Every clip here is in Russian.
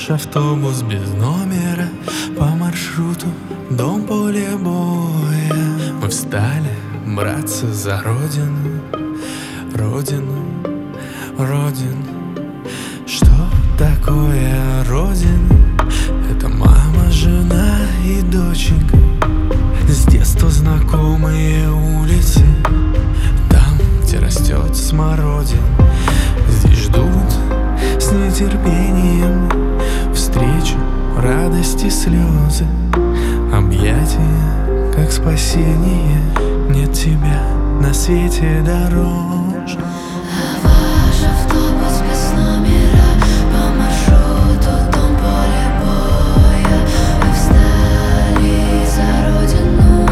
наш автобус без номера по маршруту дом, поле боя. Мы встали, братцы, за родину, родину, родину. Что такое родина? Это мама, жена и доченька. С детства знакомые улицы, там, где растет смородина. Здесь ждут с нетерпением встречу, радости, слезы, объятия, как спасение. Нет тебя на свете дороже. Ваш автобус без номера по маршруту дом, поле боя. Вы встали за родину,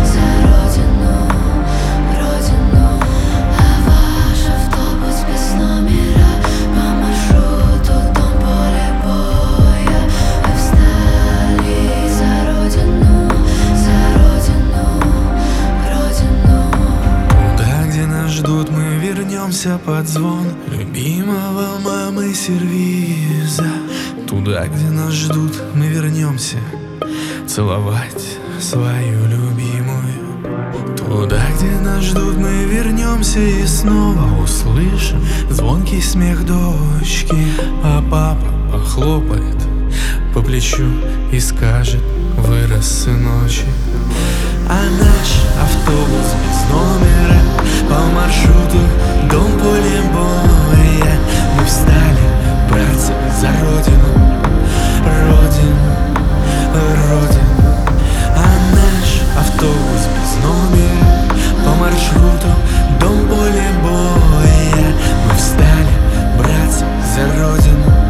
родину. А ваш автобус без номера по маршруту дом, поле боя. Вы встали за родину, родину. Туда, где нас ждут, мы вернемся под звон любимого мамы сервиза. Туда, где нас ждут, мы вернемся целовать свою любимую. Туда, где нас ждут, мы вернемся и снова услышим звонкий смех дочки. А папа похлопает по плечу и скажет: вырос, сыночек. А наш автобус без номера по маршруту дом, поле боя. Мы встали, братцы, за родину, родину, родину. А наш автобус без номера по маршруту дом, поле боя. Мы встали, братцы, за родину,